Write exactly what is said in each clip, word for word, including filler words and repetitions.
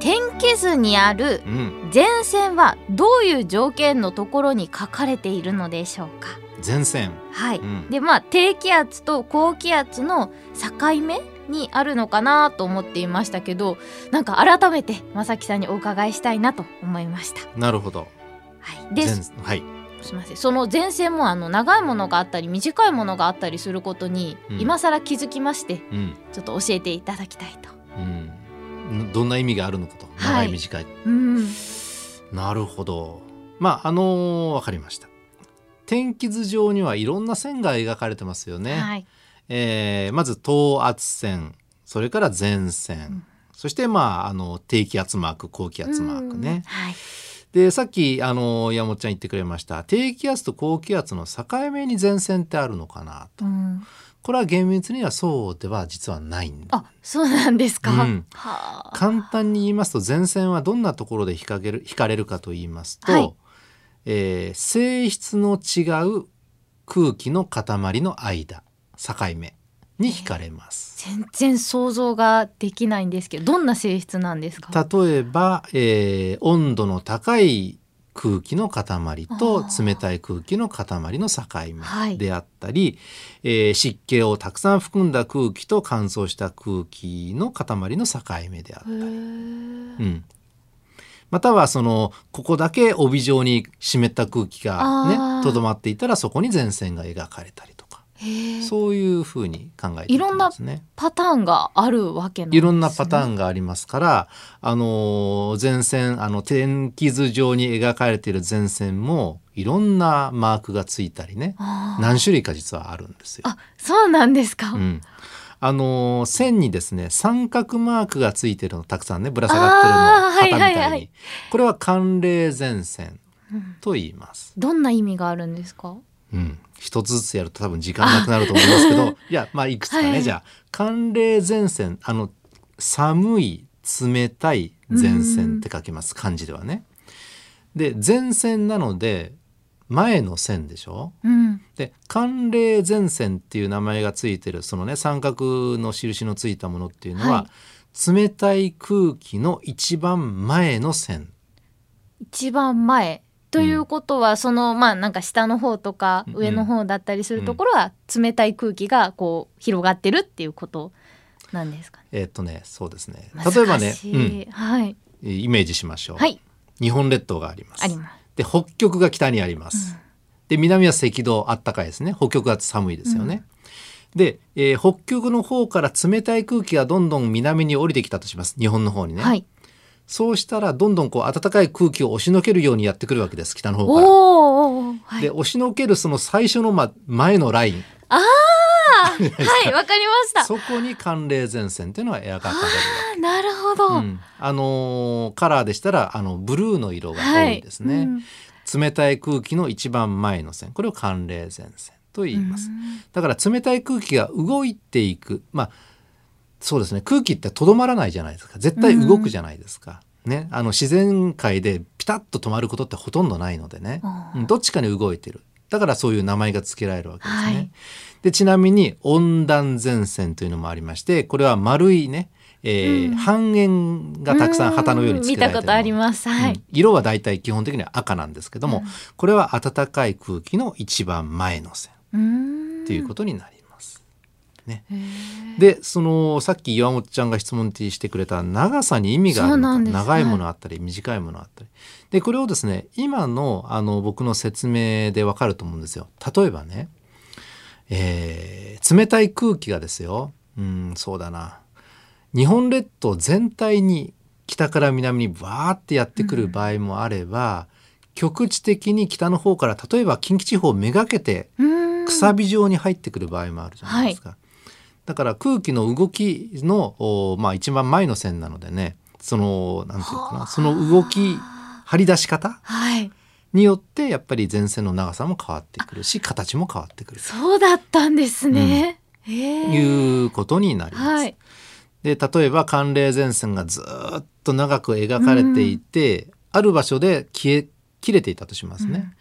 天気図にある前線はどういう条件のところに書かれているのでしょうか。 前線、 はい、 うん、 でまあ低気圧と高気圧の境目にあるのかなと思っていましたけど、なんか改めて正木さんにお伺いしたいなと思いました。 なるほど。 はい、で、 はい、 すみません、その前線もあの長いものがあったり短いものがあったりすることに、うん、今更気づきまして、うん、ちょっと教えていただきたいと、 うん、どんな意味があるのかと、長い短い、うん、なるほど。まああのー、分かりました。天気図上にはいろんな線が描かれてますよね、はい、えー、まず等圧線、それから前線、うん、そして、まあ、あの低気圧マーク、高気圧マークね、はい、でさっきあの山本ちゃん言ってくれました低気圧と高気圧の境目に前線ってあるのかなと、うん、これは厳密にはそうでは実はないんだ。 あ、そうなんですか、うん、 はあ、簡単に言いますと前線はどんなところで引かれる、引かれるかと言いますと、はい、えー、性質の違う空気の塊の間、境目に引かれます。 えー、全然想像ができないんですけど、どんな性質なんですか。 例えば、えー、温度の高い空気の塊と冷たい空気の塊の境目であったり、はい、えー、湿気をたくさん含んだ空気と乾燥した空気の塊の境目であったり、うん、またはそのここだけ帯状に湿った空気がねとどまっていたらそこに前線が描かれたりとか、そういうふうに考えているんですね。 いろんなパターンがあるわけなんですね。 いろんなパターンがありますから、あの前線、あの天気図上に描かれている前線もいろんなマークがついたりね、何種類か実はあるんですよ。 あ、そうなんですか、うん、 あの線にですね三角マークがついてるのたくさんねぶら下がってるの旗みたいに、はいはいはい、これは寒冷前線と言います、 うん、どんな意味があるんですか。 うん、一つずつやると多分時間なくなると思いますけどいやまあいくつかね、はい、じゃあ寒冷前線、あの寒い冷たい前線って書きます、漢字ではね。で前線なので前の線でしょ、うん、で寒冷前線っていう名前がついてるそのね三角の印のついたものっていうのは、はい、冷たい空気の一番前の線。一番前ということは、うん、そのまあなんか下の方とか上の方だったりするところは冷たい空気がこう広がってるっていうことなんですかね。 えー、っとねそうですね。例えばね、うん、はい、イメージしましょう、はい、日本列島があります。 あります。で北極が北にあります、うん、で南は赤道、あったかいですね。北極は寒いですよね、うん、で、えー、北極の方から冷たい空気がどんどん南に降りてきたとします、日本の方にね、はい、そうしたらどんどんこう暖かい空気を押しのけるようにやってくるわけです、北の方から。おー、はい、で押しのけるその最初の、ま、前のライン、あはい、わかりました。 そこに寒冷前線というのが描かれるわけ。 なるほど、うん、 あのー、カラーでしたらあのブルーの色が多いですね、はい、うん、冷たい空気の一番前の線、これを寒冷前線と言います。だから冷たい空気が動いていく、まあそうですね、空気ってとどまらないじゃないですか、絶対動くじゃないですか、ね、あの自然界でピタッと止まることってほとんどないのでね、どっちかに動いてる、だからそういう名前が付けられるわけですね、はい、でちなみに温暖前線というのもありまして、これは丸いね、えーうん、半円がたくさん旗のように付けられている、見たことあります、はい、うん、色はだいたい基本的には赤なんですけども、うん、これは暖かい空気の一番前の線ということになりますね。でそのさっき岩本ちゃんが質問してくれた長さに意味があるのか、長いものあったり短いものあったりで、これをですね今の、あの僕の説明でわかると思うんですよ。例えばね、えー、冷たい空気がですよ、うん、そうだな、日本列島全体に北から南にバーってやってくる場合もあれば、うん、局地的に北の方から例えば近畿地方をめがけてくさび状に入ってくる場合もあるじゃないですか、はい、だから空気の動きの、まあ、一番前の線なのでね、そのなんていうかな、その動き張り出し方、はいによってやっぱり前線の長さも変わってくるし形も変わってくる。 そうだったんですね、うん、へーいうことになります、はい、で例えば寒冷前線がずっと長く描かれていて、うん、ある場所で消え切れていたとしますね、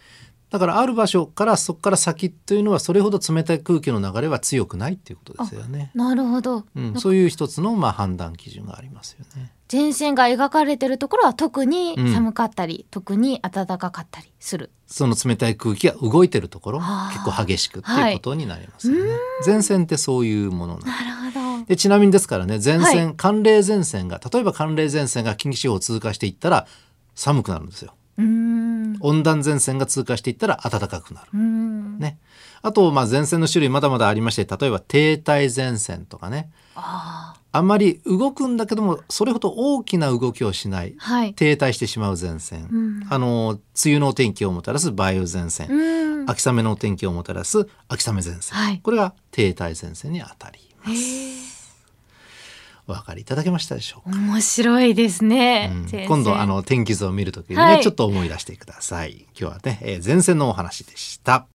だからある場所からそこから先というのはそれほど冷たい空気の流れは強くないっていうことですよね。 なるほど、 うん、そういう一つのまあ判断基準がありますよね。 前線が描かれているところは特に寒かったり、うん、特に暖かかったりする。 その冷たい空気が動いてるところ結構激しくっていうことになりますよね、はい、前線ってそういうものなんです。 なるほど。 でちなみにですからね、前線、 はい、 寒冷前線が例えば寒冷前線が近畿地方を通過していったら寒くなるんですよ。 うーん、 温暖前線が通過していったら暖かくなる、 うーん、 ね、あとまあ前線の種類まだまだありまして、例えば停滞前線とかね、 ああんまり動くんだけどもそれほど大きな動きをしない、 はい、 停滞してしまう前線、 うん、 あの梅雨のお天気をもたらす梅雨前線、 うん、 秋雨のお天気をもたらす秋雨前線、 はい、 これが停滞前線にあたります。お分かりいただけましたでしょうか。 面白いですね、 うん、今度あの天気図を見るときにね、 はい、 ちょっと思い出してください。今日はね、えー前線のお話でした。